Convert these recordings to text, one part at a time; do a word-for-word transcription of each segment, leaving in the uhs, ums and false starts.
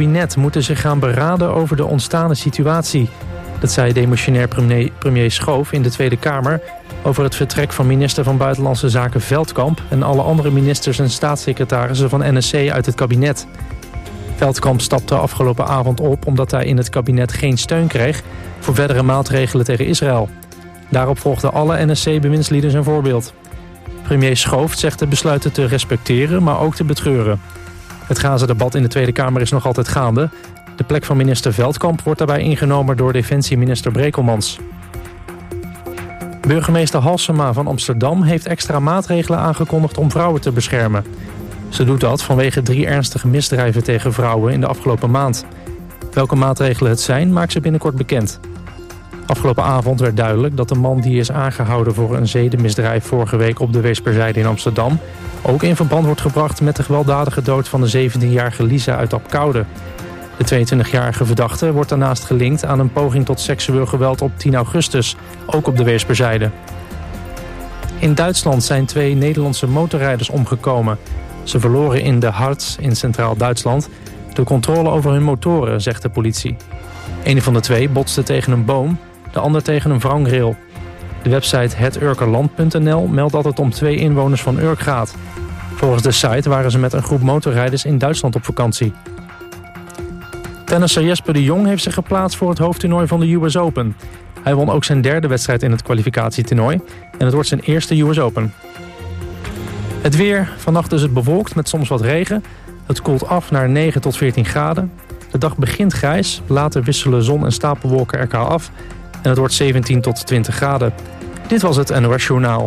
kabinet moeten zich gaan beraden over de ontstane situatie. Dat zei demissionair premier, premier Schoof in de Tweede Kamer over het vertrek van minister van Buitenlandse Zaken Veldkamp en alle andere ministers en staatssecretarissen van N S C uit het kabinet. Veldkamp stapte afgelopen avond op omdat hij in het kabinet geen steun kreeg voor verdere maatregelen tegen Israël. Daarop volgden alle N S C-bewindslieden zijn voorbeeld. Premier Schoof zegt de besluiten te respecteren, maar ook te betreuren. Het Gaza-debat in de Tweede Kamer is nog altijd gaande. De plek van minister Veldkamp wordt daarbij ingenomen door defensieminister Brekelmans. Burgemeester Halsema van Amsterdam heeft extra maatregelen aangekondigd om vrouwen te beschermen. Ze doet dat vanwege drie ernstige misdrijven tegen vrouwen in de afgelopen maand. Welke maatregelen het zijn, maakt ze binnenkort bekend. Afgelopen avond werd duidelijk dat de man die is aangehouden voor een zedenmisdrijf vorige week op de Weesperzijde in Amsterdam ook in verband wordt gebracht met de gewelddadige dood van de zeventienjarige Lisa uit Apkoude. De tweeëntwintigjarige verdachte wordt daarnaast gelinkt aan een poging tot seksueel geweld op tien augustus, ook op de Weesperzijde. In Duitsland zijn twee Nederlandse motorrijders omgekomen. Ze verloren in de Harz in Centraal-Duitsland de controle over hun motoren, zegt de politie. Een van de twee botste tegen een boom, de ander tegen een wrangrail. De website het urkerland punt n l meldt dat het om twee inwoners van Urk gaat. Volgens de site waren ze met een groep motorrijders in Duitsland op vakantie. Tennisser Jesper de Jong heeft zich geplaatst voor het hoofdtoernooi van de U S Open. Hij won ook zijn derde wedstrijd in het kwalificatietoernooi en het wordt zijn eerste U S Open. Het weer, vannacht is het bewolkt met soms wat regen. Het koelt af naar negen tot veertien graden. De dag begint grijs, later wisselen zon en stapelwolken elkaar af. En het wordt zeventien tot twintig graden. Dit was het N O S Journaal.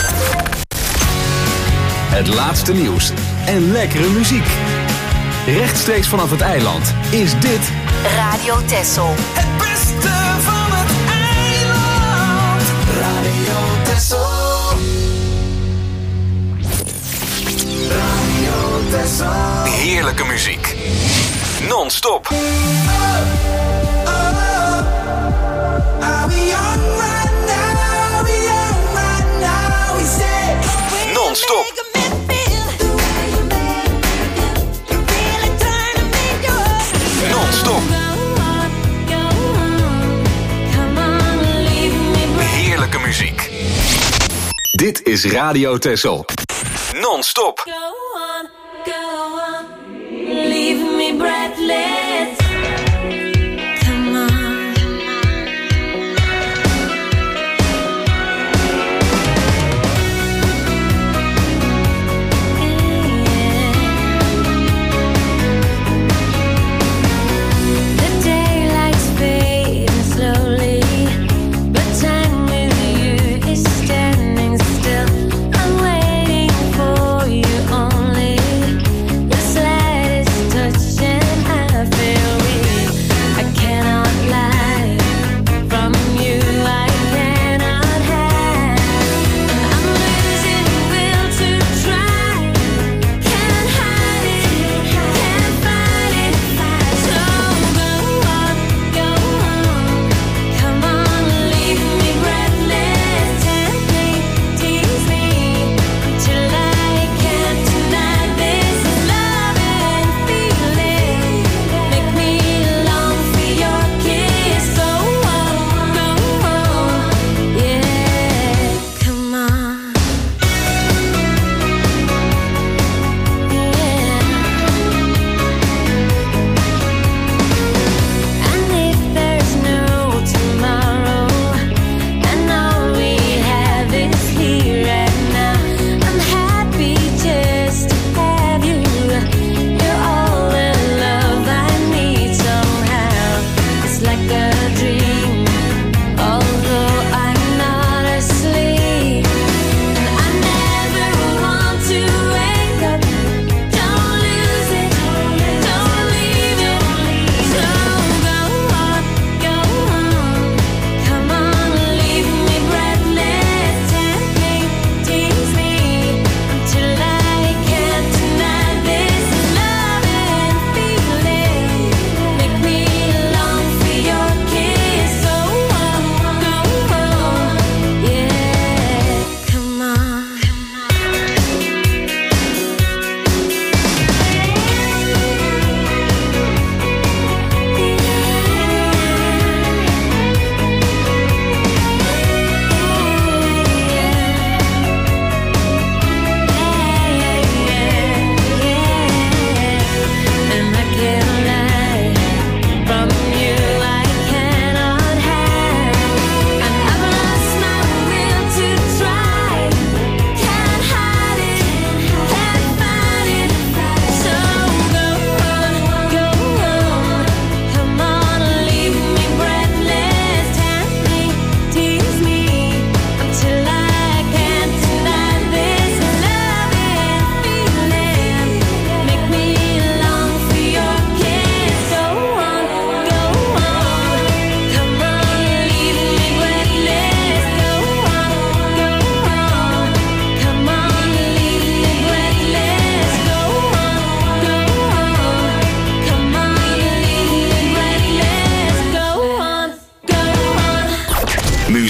Het laatste nieuws en lekkere muziek. Rechtstreeks vanaf het eiland is dit Radio Texel. Het beste van het eiland. Radio Texel. Radio Texel. heerlijke muziek. Non-stop. Oh, oh, oh. Are we young right now? Are we young right now? We say Non-stop. Non-stop. Heerlijke muziek. Dit is Radio Texel. Non-stop. Go on, go on, leave me breathless. Come on. The daylight's fading slowly, but time with you is standing still. I'm waiting for you only. The slightest touch and I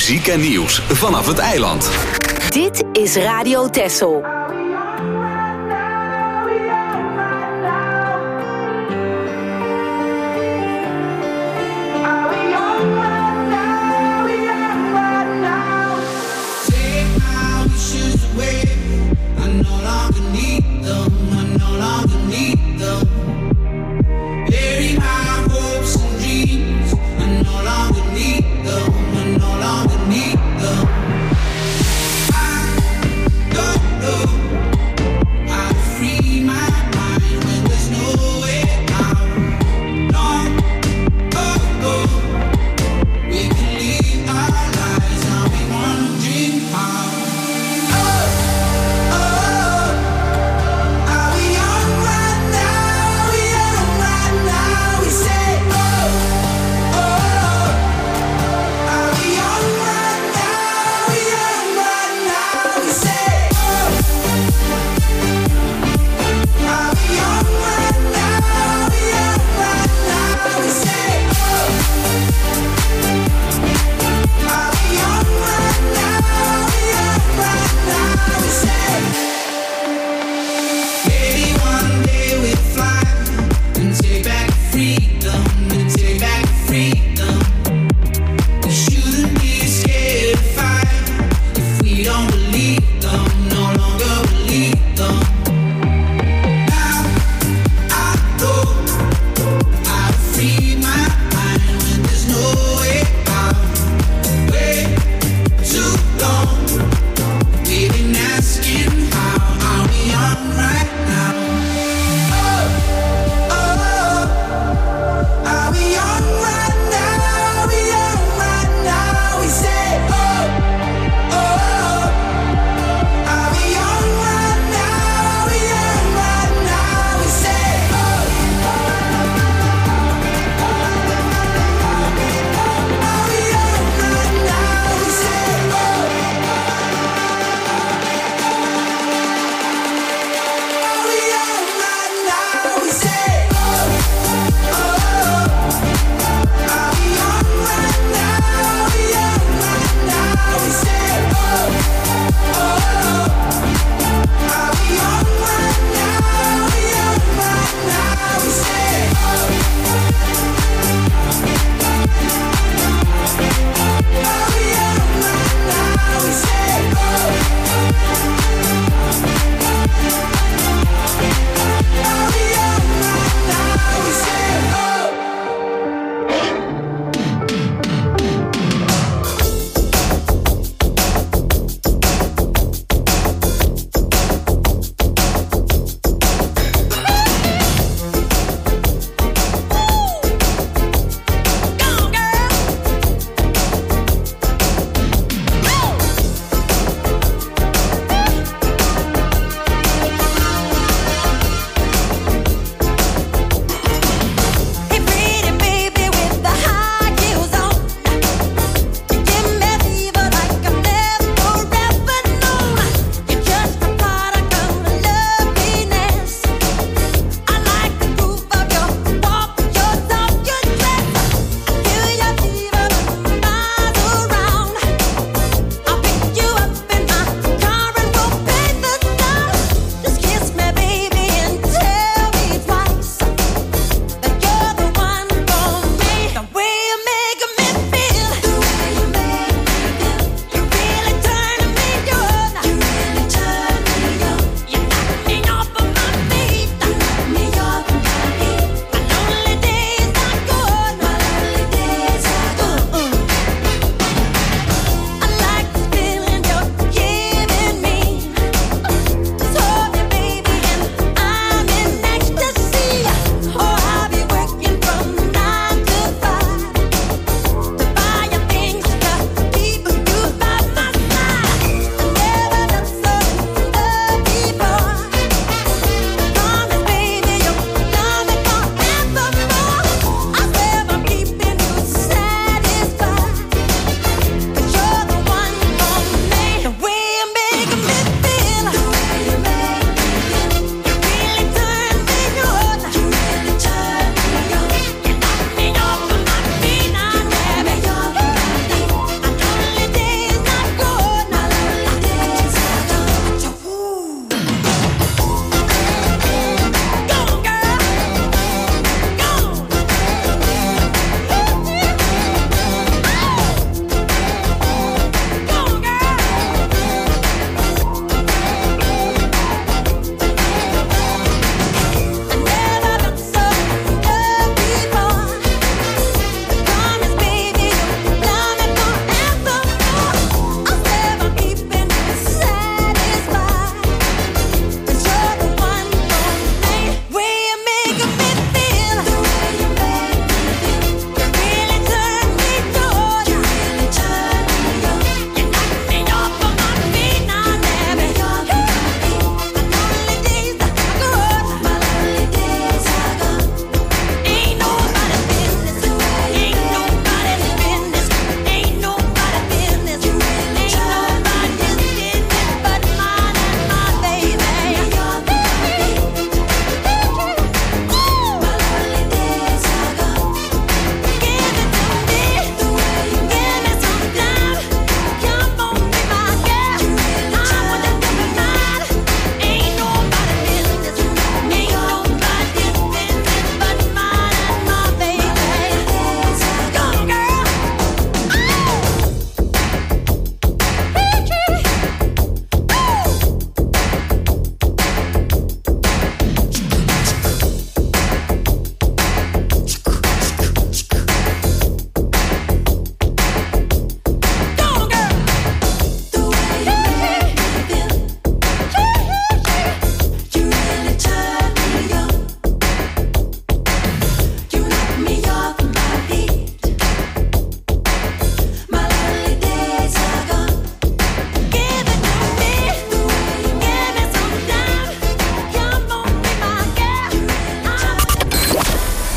Muziek en nieuws vanaf het eiland. Dit is Radio Texel.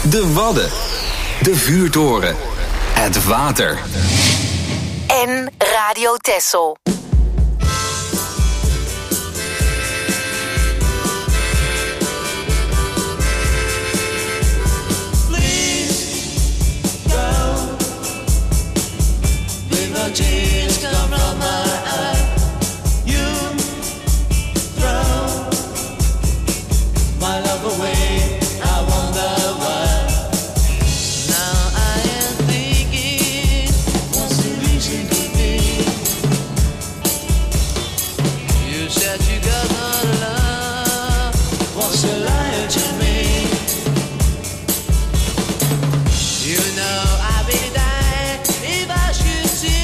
De Wadden. De vuurtoren. Het water. En Radio Texel. Tears come from my eye. You throw my love away. I wonder why. Now I am thinking, what's the reason could be? You said you got no love. What's the lie to me? You know I really die if I should see.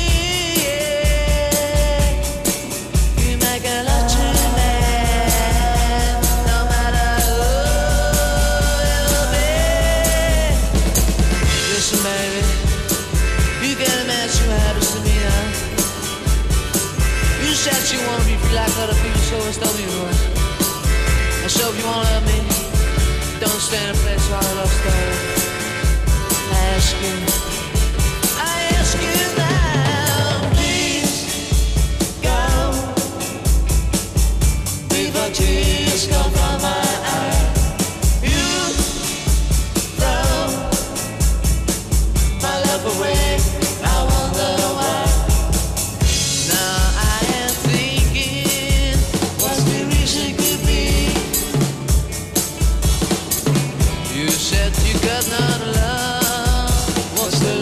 Said you wanna be free like other people, so it's don't be wrong. And so if you wanna love me, don't stand in place while I love story. I ask you, I ask you now, please go before tears come from my eye. You throw my love away. I wonder why. Got not love. What's the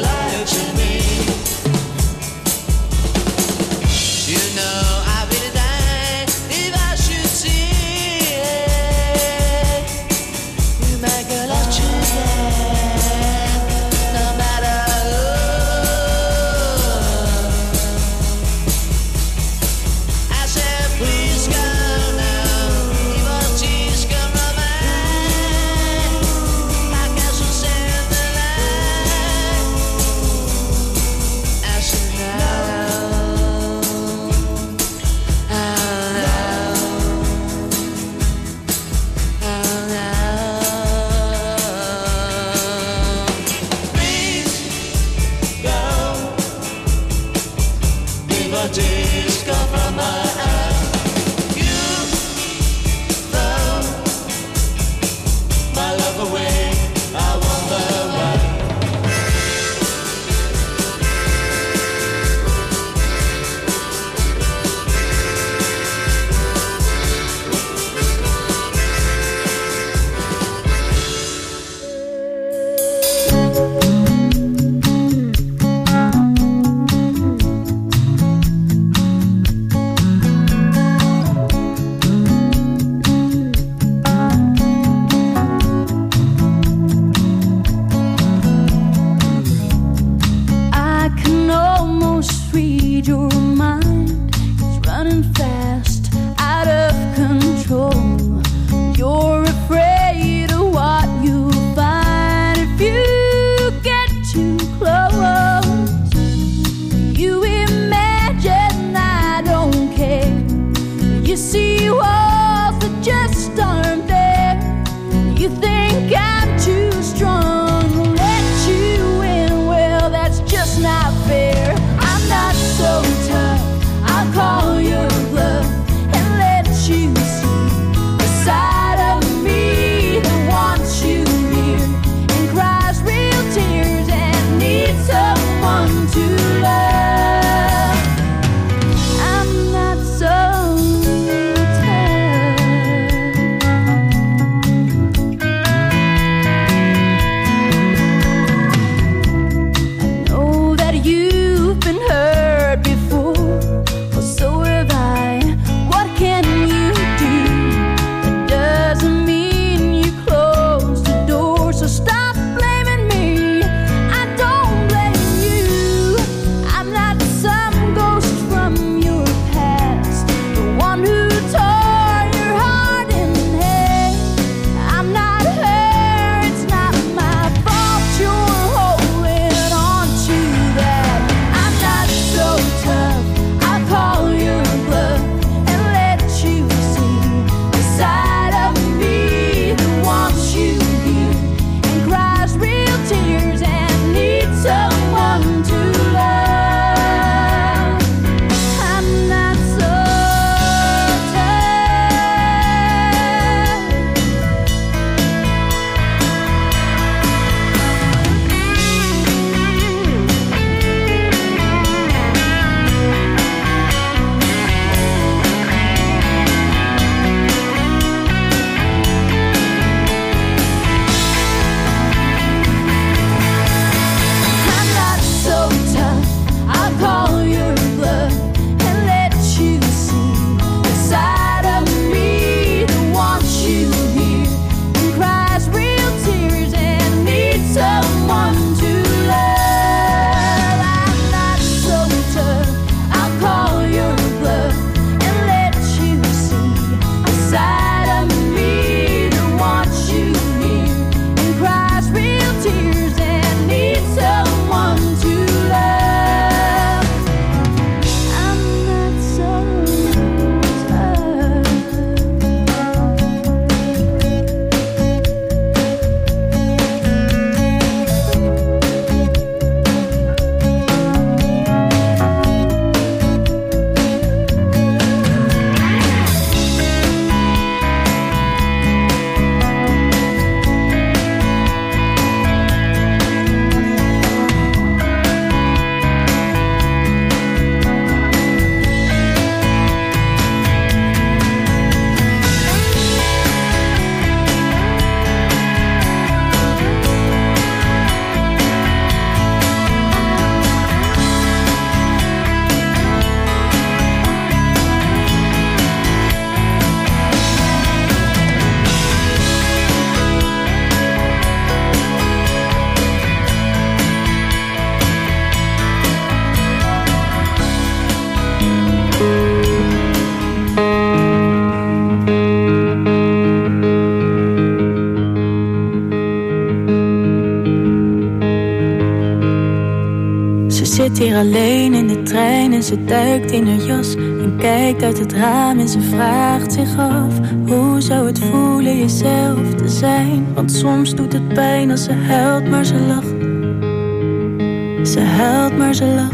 zit hier alleen in de trein en ze duikt in haar jas en kijkt uit het raam en ze vraagt zich af: hoe zou het voelen jezelf te zijn? Want soms doet het pijn als ze huilt, maar ze lacht. Ze huilt, maar ze lacht.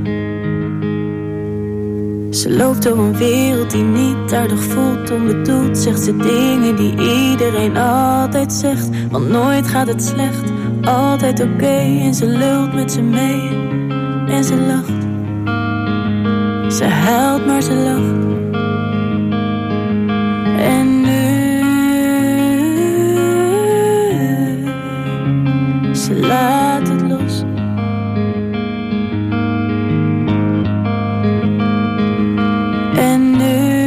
Ze loopt door een wereld die niet aardig voelt. Onbedoeld zegt ze dingen die iedereen altijd zegt. Want nooit gaat het slecht, altijd oké. Okay. En ze lult met ze mee en ze lacht. Ze huilt, maar ze lacht. En nu ze laat het los. En nu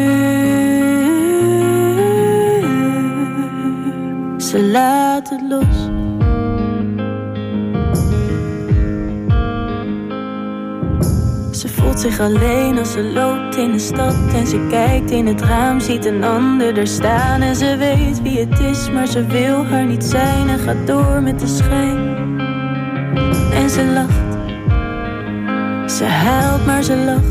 ze laat het los. Ze voelt zich alleen als ze loopt in de stad en ze kijkt in het raam, ziet een ander er staan en ze weet wie het is, maar ze wil haar niet zijn en gaat door met de schijn. En ze lacht, ze huilt, maar ze lacht.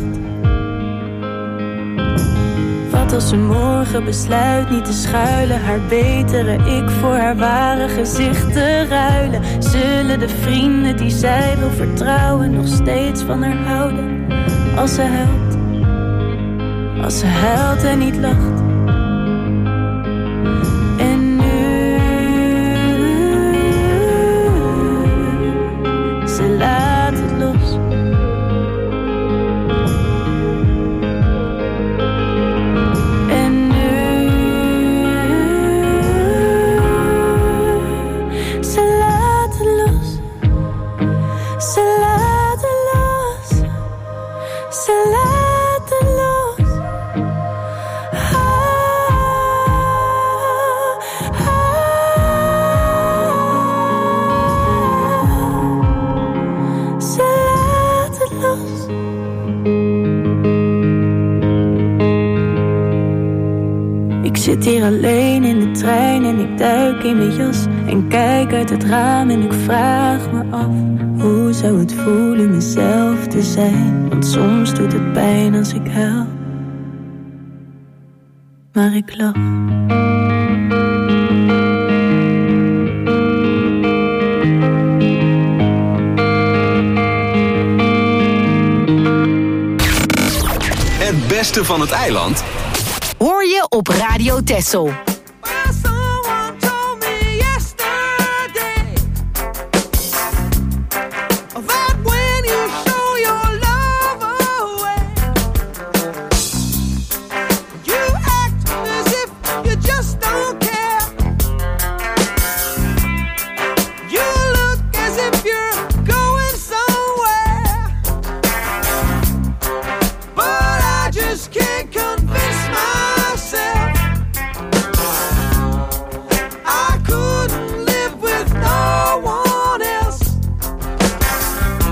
Wat als ze morgen besluit niet te schuilen, haar betere ik voor haar ware gezicht te ruilen? Zullen de vrienden die zij wil vertrouwen nog steeds van haar houden? Als ze huilt, als ze huilt en niet lacht. En nu ze laat het los. En nu ze laat het los. Ze laat het los. Ze laat het los. Ah, ah, ze laat het los. Ik zit hier alleen in de trein en ik duik in mijn jas en kijk uit het raam en ik vraag me af: hoe zou het voelen mezelf te zijn? Want soms doet het pijn als ik huil, maar ik lach. Het beste van het eiland Hoor je op Radio Texel. Someone told me yesterday that when you show your love away, you act as if you just don't care. You look as if you're going somewhere, but I just can't convince myself I couldn't live with no one else.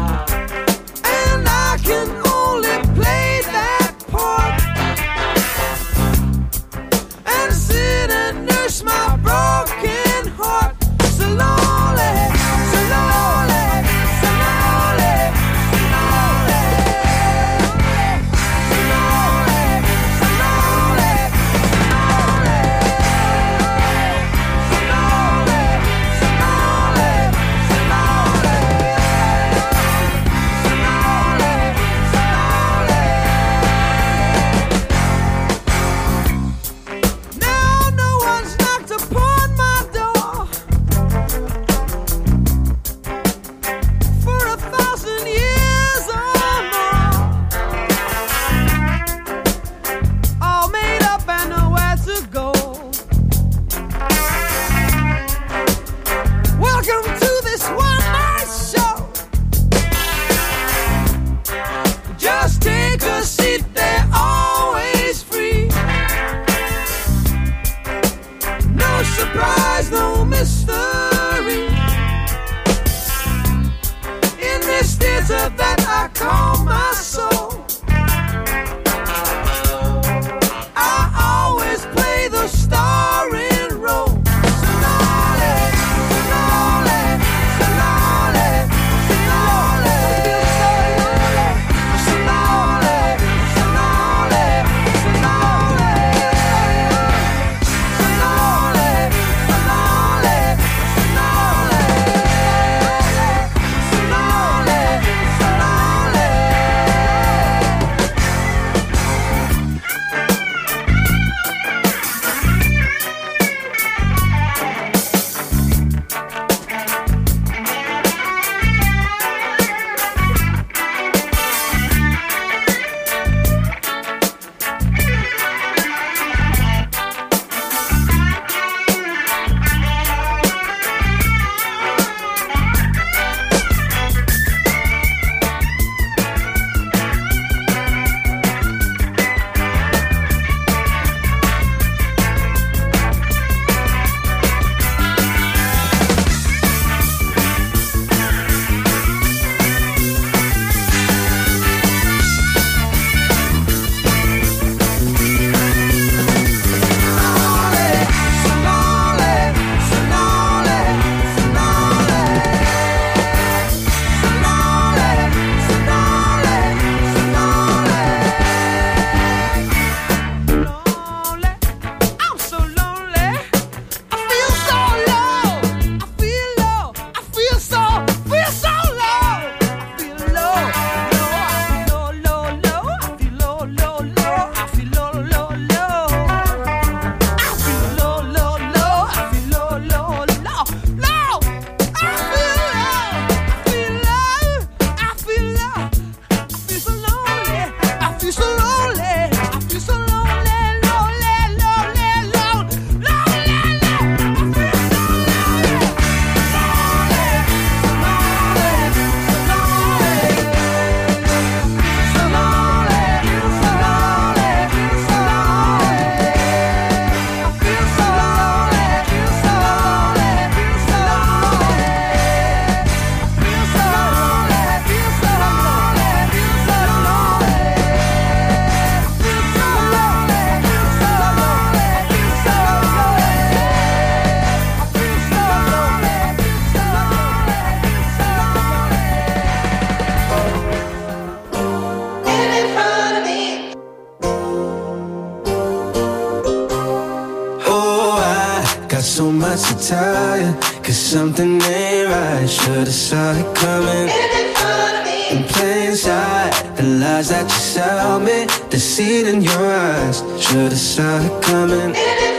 cause something ain't right. Should've saw it coming. In plain sight, the lies that you sell me, the seed in your eyes. Should've saw it coming.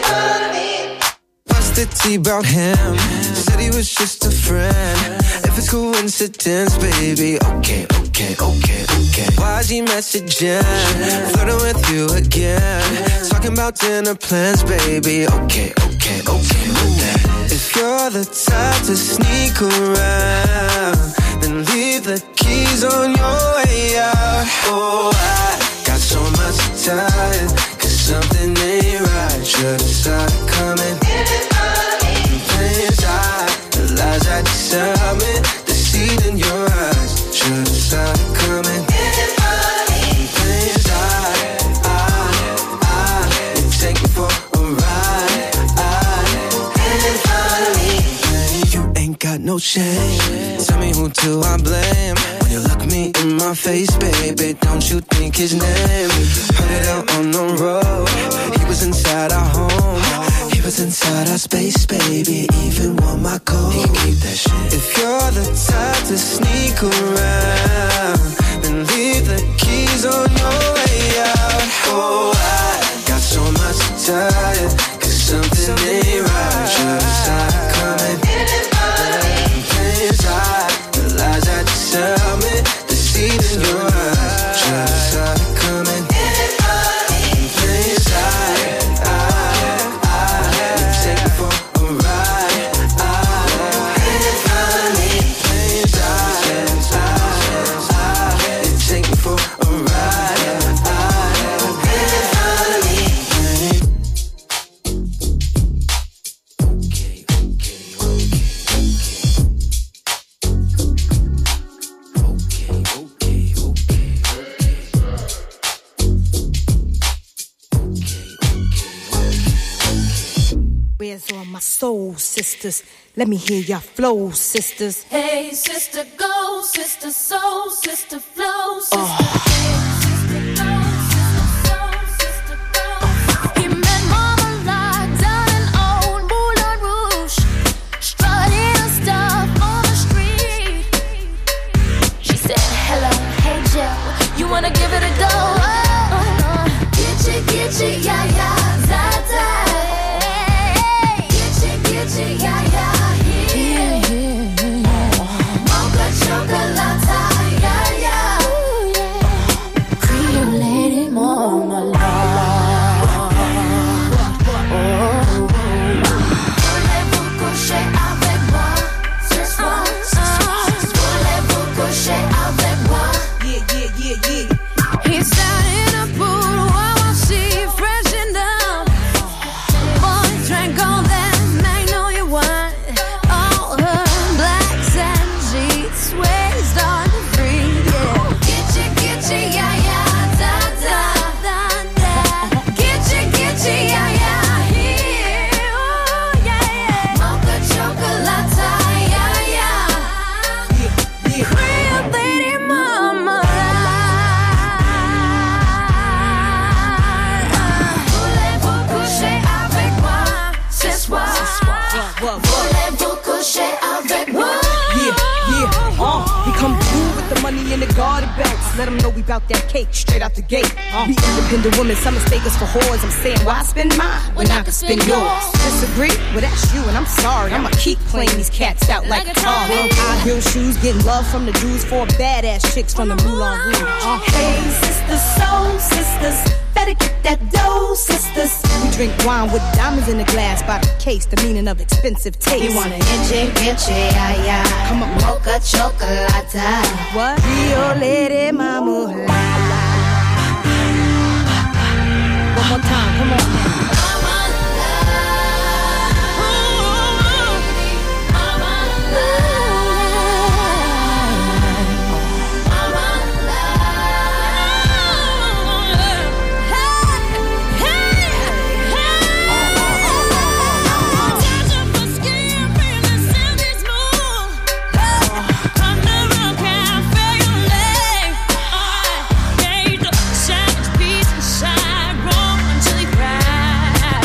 Busted tea about him, said he was just a friend. If it's coincidence, baby, okay, okay, okay, okay. Why's he messaging, flirting with you again, talking about dinner plans, baby, okay, okay, okay with that. If you're the type to sneak around, then leave the keys on your way out. Oh, I got so much to tell you, cause something ain't right. Should've saw it coming. In plain sight, the lies that you sell me, the seed in your eyes. Should've saw it coming. In plain sight, I, I, you take me for a ride. I, you ain't got no shame. Tell me who do I blame? When you look me in my face, baby, don't you think his name? Heard it out on the road. He was inside our home. He was inside our space, baby. Even won my code. He can keep that shit. If you're the type to sneak around, then leave the keys on your way out. Oh, I got so much to tell you, cause something ain't right. Should've saw it coming. The lies that you tell me, the seed in your eyes. Should've saw it coming. In plain sight, I, I, you take me for a ride. I, in plain sight, I, you take me for a ride. Okay, okay, Where's all my soul sisters? Let me hear your flow, sisters. Hey, sister, go, sister, soul, sister, flow, sister. Oh. Hey, sister, go, sister, soul, sister, go. He met Mama Lock down in old Moulin Rouge, strutting her stuff on the street. She said, hello, hey, Joe, you wanna give it a go? Oh, uh, get you, get you, yeah, yeah, that, that. Yeah, yeah, yeah, yeah. Mocha chocolate, yeah, yeah. Ooh, yeah. Creole lady, mama, la. Voulez-vous coucher avec moi ce soir? Voulez-vous coucher avec moi? Yeah, yeah, yeah, yeah. He sat in a pool while she freshened up. Boy drank all that. In the garden bags, let them know we bout that cake straight out the gate. Uh, we independent women, some mistake us for whores. I'm saying, why spend mine when I can spend yours? Disagree? Well, that's you, and I'm sorry. I'ma keep playing these cats out like a car. High heel shoes, getting love from the dudes, four badass chicks from the Moulin Rouge. Uh, Hey, sisters, soul sisters, better get that dough, sisters. We drink wine with diamonds in the glass by the case, the meaning of expensive taste. You want an inche, inche, yeah, yeah. Come on, Mocha chocolate. What? Rio lady, mama. One more time, come on now. Savage beast inside, roll until he cries.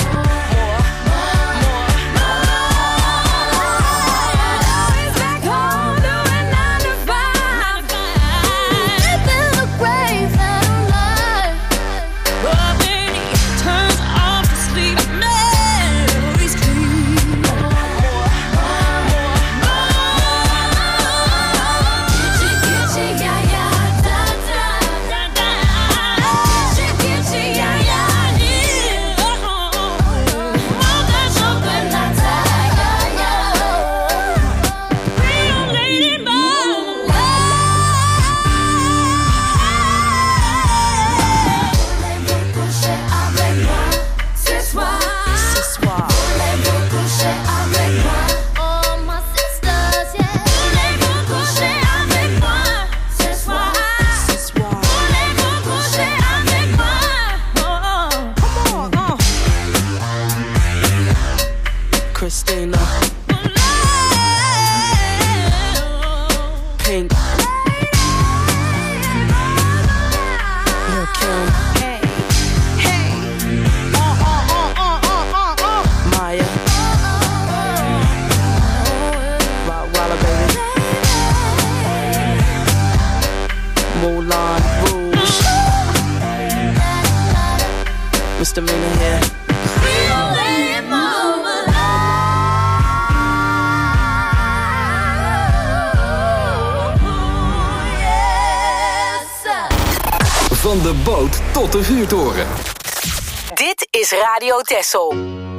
Van de boot tot de vuurtoren. Dit is Radio Texel.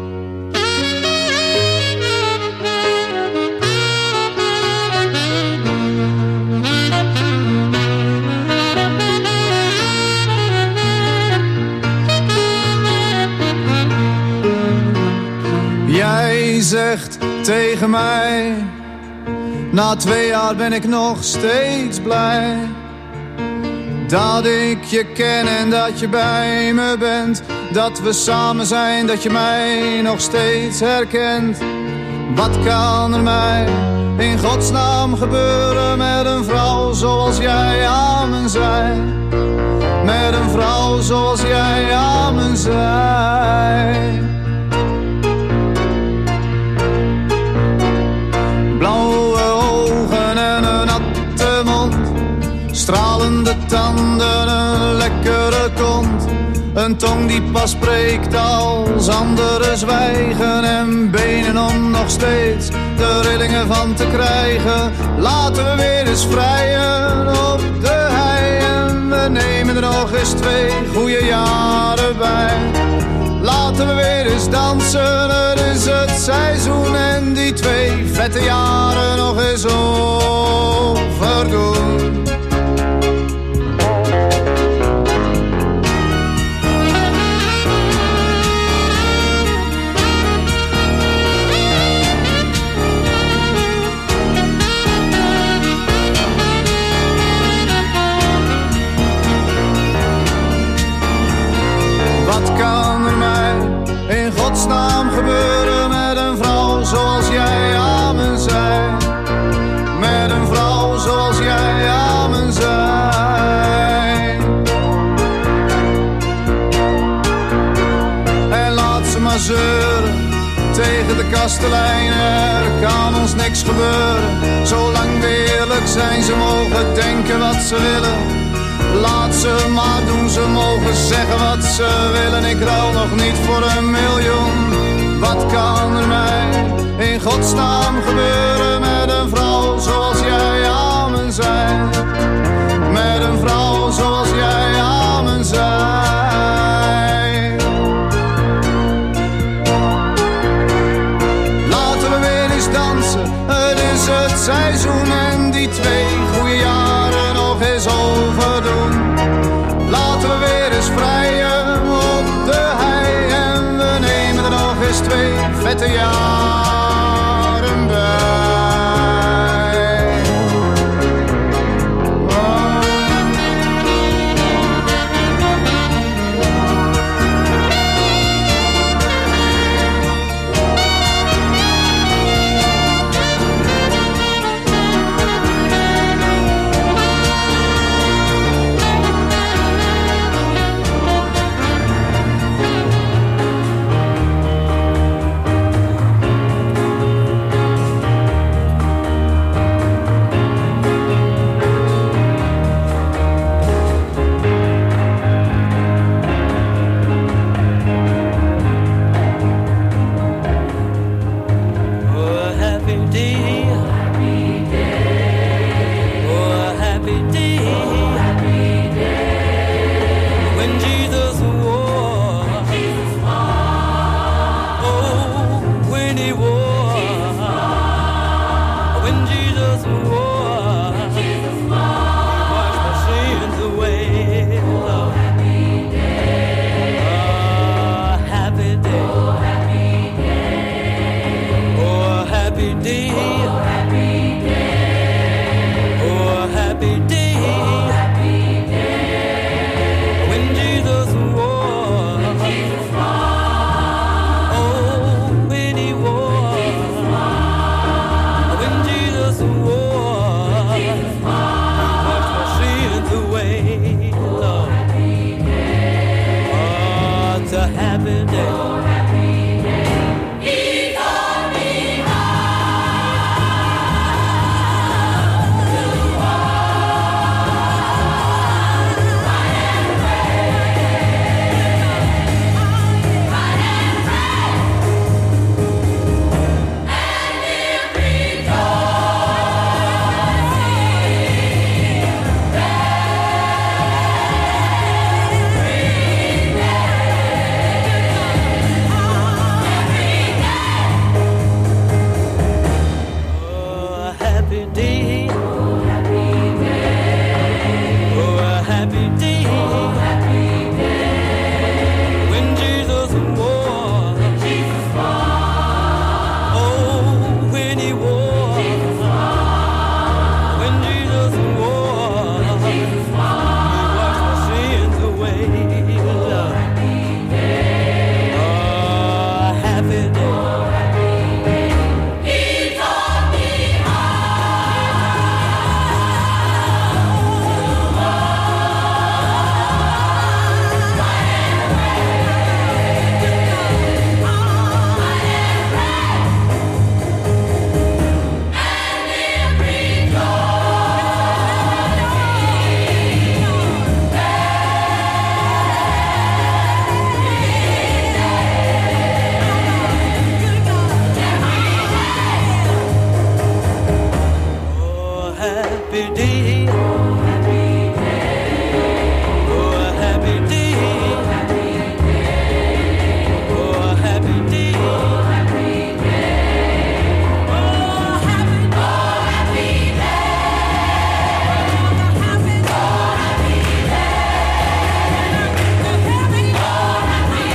Jij zegt tegen mij, na twee jaar ben ik nog steeds blij dat ik je ken en dat je bij me bent, dat we samen zijn, dat je mij nog steeds herkent. Wat kan er mij in godsnaam gebeuren met een vrouw zoals jij aan me zij? Met een vrouw zoals jij aan me zij. Blauwe ogen en een natte mond, stralende tanden, een lekkere kont. Een tong die pas spreekt als anderen zwijgen. En benen om nog steeds de rillingen van te krijgen. Laten we weer eens vrijen op de hei. En we nemen er nog eens twee goede jaren bij. Laten we weer eens dansen, het is het seizoen. En die twee vette jaren nog eens overdoen. Wat kan er mij in godsnaam gebeuren met een vrouw zoals jij aan me zij? Met een vrouw zoals jij aan me zij. En laat ze maar zeuren tegen de kastelein, er kan ons niks gebeuren. Zolang we eerlijk zijn, ze mogen denken wat ze willen. Laat ze maar doen, ze mogen zeggen wat ze willen. Ik ruil nog niet voor een miljoen. Wat kan er mij in godsnaam gebeuren met een vrouw zoals jij aan me zij? Met een vrouw zoals jij aan me zij. Laten we weer eens dansen, het is het seizoen. En die twee goede jaren nog eens overdoen. Laten we weer eens vrijen op de hei. En we nemen er nog eens twee vette jaren bij. day. Oh, happy day. Oh, a happy day. Oh, a happy day. Oh, happy day. Oh, happy day. Oh, happy day. Oh, happy day. Oh, happy day. Oh, happy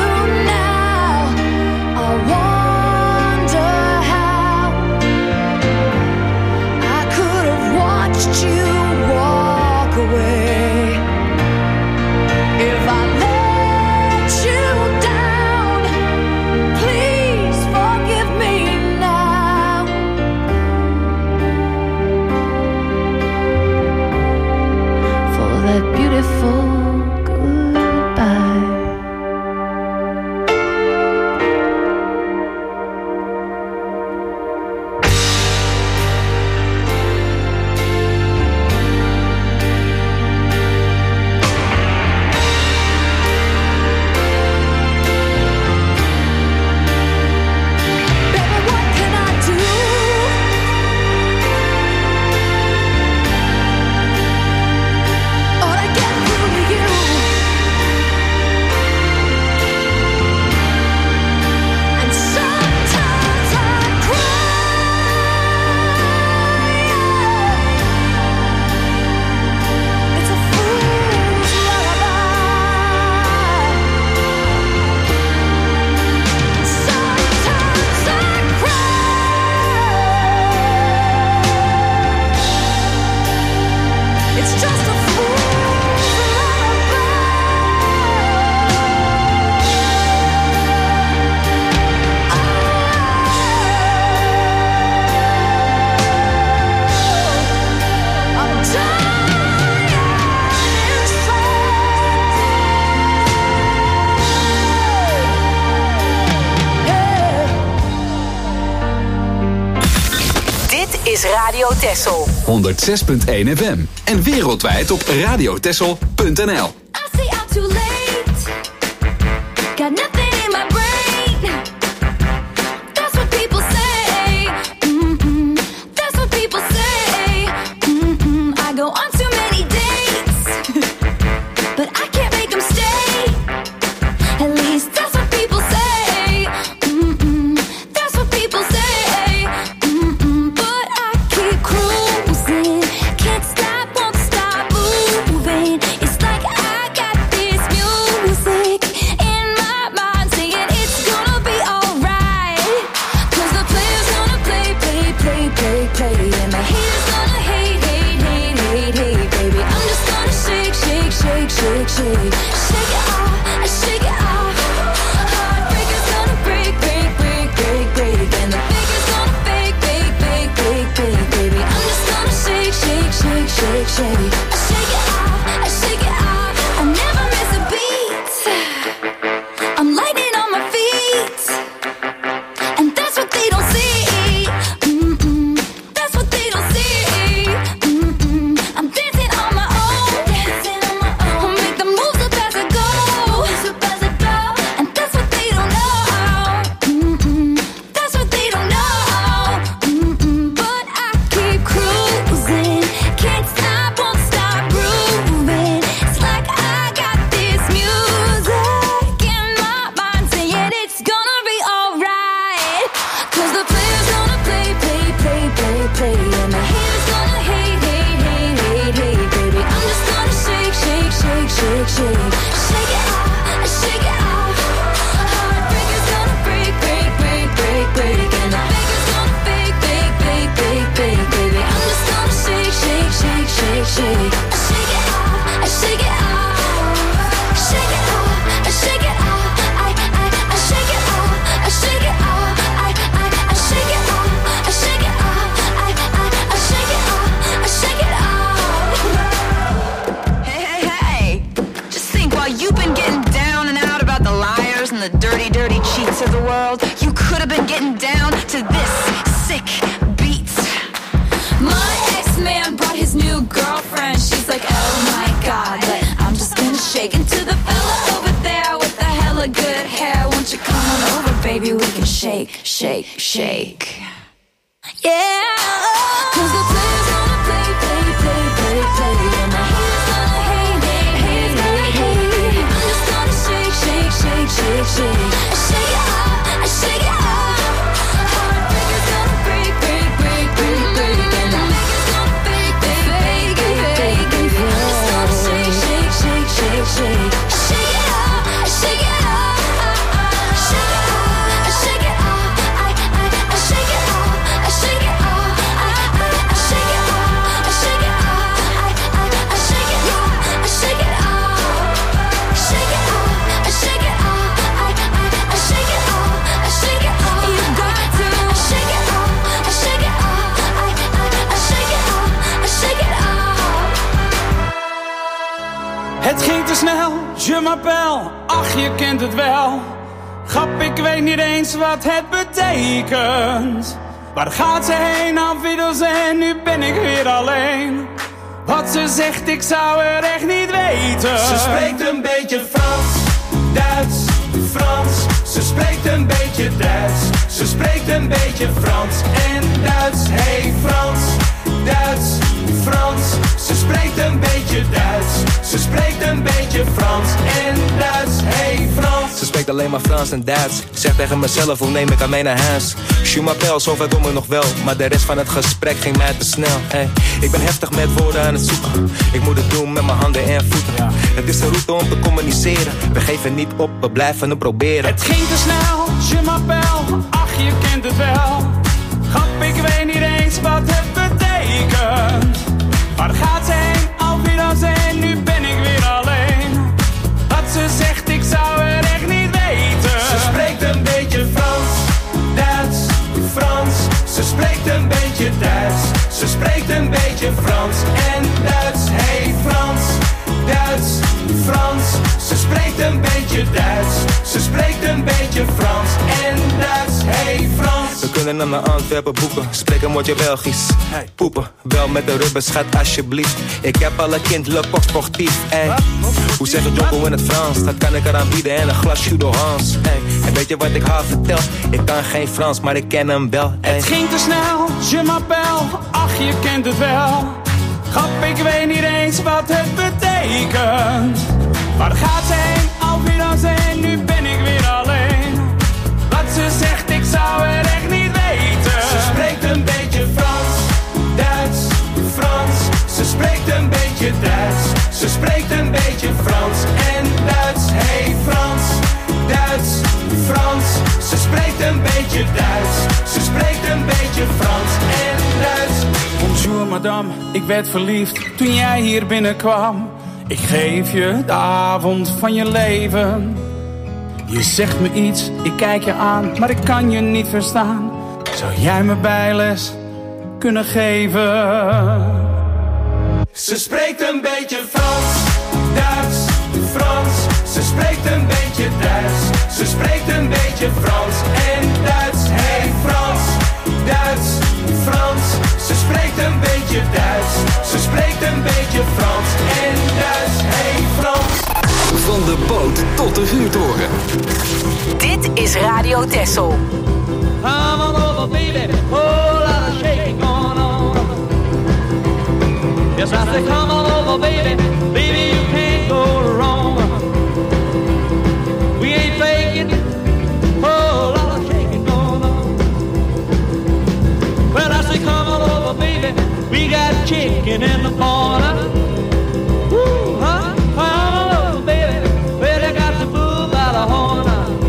I wonder how is Radio Texel. honderd zes punt één F M en wereldwijd op radiotexel punt n l. Het ging te snel, je m'appelle, ach je kent het wel. Grap, ik weet niet eens wat het betekent. Waar gaat ze heen, afwiddels en nu ben ik weer alleen. Wat ze zegt, ik zou er echt niet weten. Ze spreekt een beetje Frans, Duits, Frans. Ze spreekt een beetje Duits. Ze spreekt een beetje Frans en Duits. Hey Frans, Duits, Frans. Ze spreekt een beetje Duits. Ze spreekt een beetje Frans en Duits. Hey Frans. Ze spreekt alleen maar Frans en Duits. Zeg tegen mezelf, hoe neem ik aan mij naar huis? Je m'appelle, zover kom ik nog wel. Maar de rest van het gesprek ging mij te snel. Hey, ik ben heftig met woorden aan het zoeken. Ik moet het doen met mijn handen en voeten. Ja. Het is een route om te communiceren. We geven niet op, we blijven het proberen. Het ging te snel, je m'appelle, ach je kent het wel. Grap, ik weet niet eens wat het betekent. Waar gaat ze heen, alweer? Ze spreekt een beetje Frans en Duits. Hey Frans, Duits, Frans. Ze spreekt een beetje Duits. Ze spreekt een beetje Frans en Duits. Hey Frans. We kunnen naar Antwerpen boeken, spreek een woordje Belgisch. Hey. Poepen, wel met de rubbers, schat alsjeblieft. Ik heb al een kind, le coq sportief. Hey. Hoe zeg je Jocko in het Frans? Dat kan ik eraan bieden en een glas jus d'orange. Hey. En weet je wat ik haar vertel? Ik kan geen Frans, maar ik ken hem wel. Hey. Het ging te snel, je m'appelle, ach je kent het wel. Grap, ik weet niet eens wat het betekent. Waar gaat ze heen? Alweer dan zijn, nu ben ik weer alleen. Wat ze zegt, ik zou het echt niet weten. Ze spreekt een beetje Frans, Duits, Frans. Ze spreekt een beetje Duits. Ze spreekt een beetje Frans en Duits. Hey Frans, Duits, Frans. Ze spreekt een beetje Duits. Ze spreekt een beetje Frans en Duits. Bonjour madame, ik werd verliefd toen jij hier binnenkwam. Ik geef je de avond van je leven. Je zegt me iets, ik kijk je aan, maar ik kan je niet verstaan. Zou jij me bijles kunnen geven? Ze spreekt een beetje Frans, Duits, Frans. Ze spreekt een beetje Duits. Ze spreekt een beetje Frans en Duits. Hey Frans, Duits, Frans. Ze spreekt een beetje Duits. Ze spreekt een beetje Frans en Duits. Hey Frans. Van de boot tot de vuurtoren. Dit is Radio Texel. Come on over, baby. Whole lot of shaking going on. Yes, I say come on over, baby. Baby, you can't go wrong. We ain't faking. Whole lot of shaking going on. Well, I say come on over, baby. We got chicken in the corner. Woo, huh? Come on over, baby. Well, I got the bull by the horn.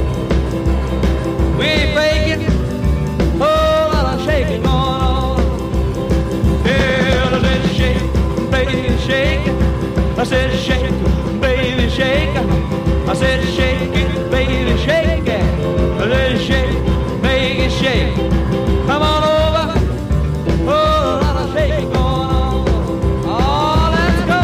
We ain't faking. Whole lot of shaking going on. Yeah, I said shake, baby, shake. I said shake, baby, shake. I said shake it, baby, shake it. I said shake, baby, shake. Come on over. Whole lot of shaking going on. Oh, let's go.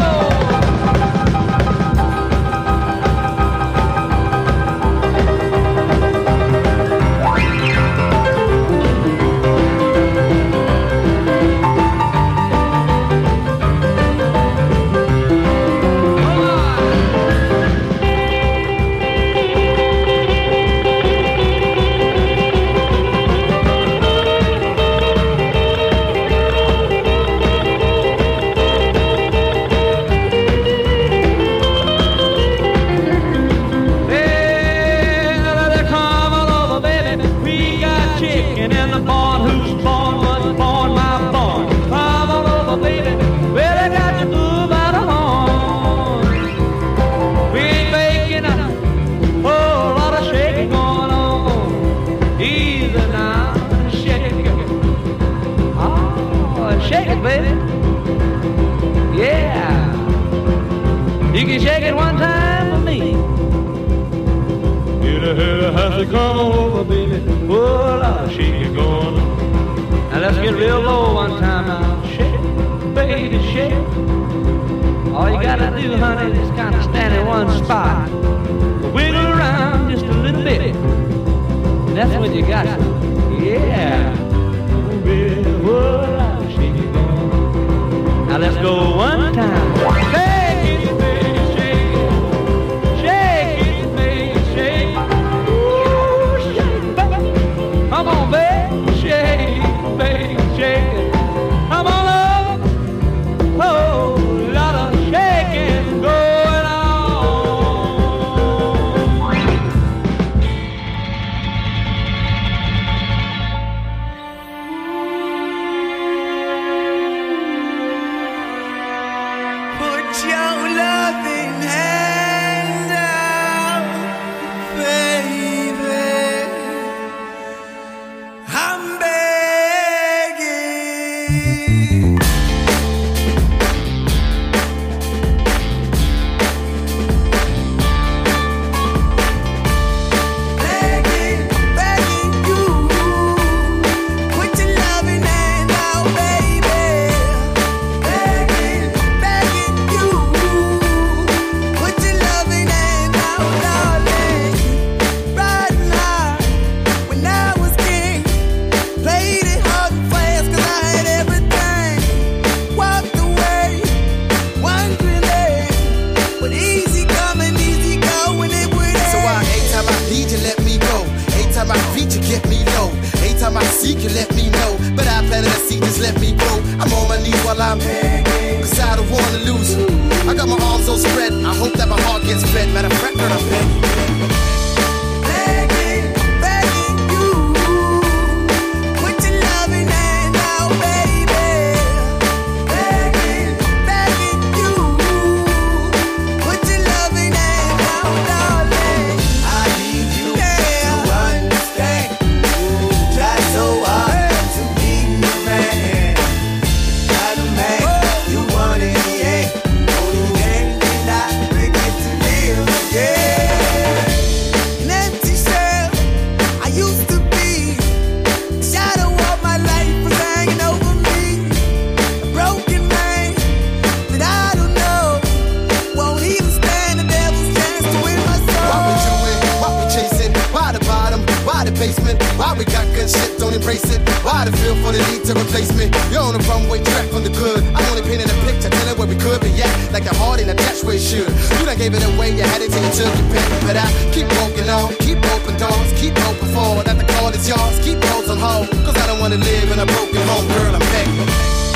Come over, baby. Well, I'll shake you going on. Now let's get real low one time now. Shake, baby, shake. All you gotta do, honey, is kind of stand in one spot. Wiggle around just a little bit. That's what you got. Yeah. Baby, well, I'll shake you going on. Now let's go one time. Shake it, baby, shake it. Shake it, baby, shake it. Come on, baby, shake, baby, shake it. Come on up. Oh, lot of shaking going on. will spread. I hope that my heart gets fed. Matter of fact, girl, I'm begging. Begging, begging you. Put your loving hand out, baby. Begging, begging you. Put your loving hand out, darling. I need you yeah. to understand. Try so hard to be the man. Not a man oh. you want in the end. Only then can I bring it to live again. An empty shell I used to be. The shadow of my life was hanging over me. A broken man that I don't know won't even stand the devil's chance to win my soul. Why we doing? Why we chasing? Why the bottom? Why the basement? Why we got good shit, don't embrace it? Why the feel for the need to replace me? You're on the runway track from the good. I'm only painting a picture, telling where we could be at. Like the heart in a dash where it should. You done gave it away, you had it till you took your pick. But I keep walking on, keep open doors, keep open for that the call is yours. Keep those on hold, cause I don't wanna live in a broken home, girl, I'm begging.